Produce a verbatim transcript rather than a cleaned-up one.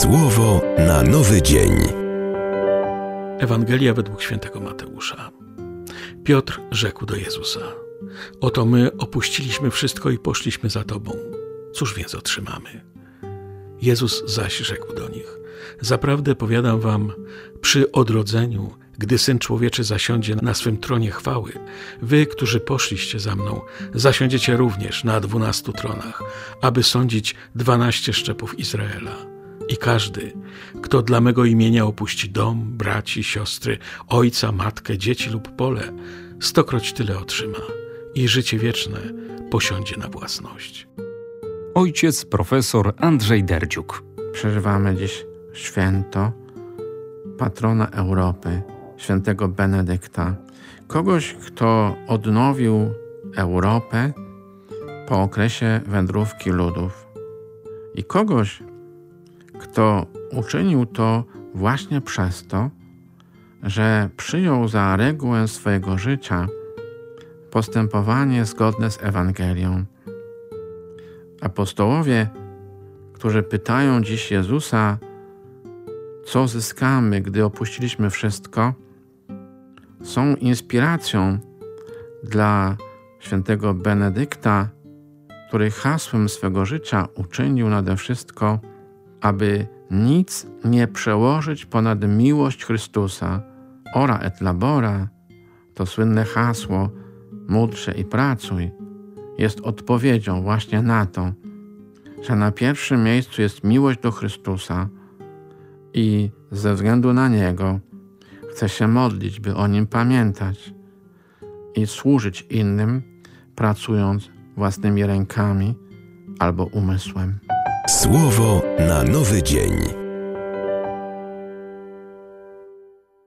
Słowo na nowy dzień. Ewangelia według świętego Mateusza. Piotr rzekł do Jezusa: Oto my opuściliśmy wszystko i poszliśmy za Tobą. Cóż więc otrzymamy? Jezus zaś rzekł do nich: Zaprawdę powiadam wam, przy odrodzeniu, gdy Syn Człowieczy zasiądzie na swym tronie chwały, wy, którzy poszliście za mną, zasiądziecie również na dwunastu tronach, aby sądzić dwanaście szczepów Izraela. I każdy, kto dla mego imienia opuści dom, braci, siostry, ojca, matkę, dzieci lub pole, stokroć tyle otrzyma i życie wieczne posiądzie na własność. Ojciec profesor Andrzej Derdziuk. Przeżywamy dziś święto patrona Europy, świętego Benedykta. Kogoś, kto odnowił Europę po okresie wędrówki ludów. I kogoś, kto uczynił to właśnie przez to, że przyjął za regułę swojego życia postępowanie zgodne z Ewangelią. Apostołowie, którzy pytają dziś Jezusa, co zyskamy, gdy opuściliśmy wszystko, są inspiracją dla świętego Benedykta, który hasłem swego życia uczynił nade wszystko, aby nic nie przełożyć ponad miłość Chrystusa. Ora et labora, to słynne hasło módl się i pracuj, jest odpowiedzią właśnie na to, że na pierwszym miejscu jest miłość do Chrystusa i ze względu na Niego chce się modlić, by o Nim pamiętać i służyć innym, pracując własnymi rękami albo umysłem. Słowo na nowy dzień.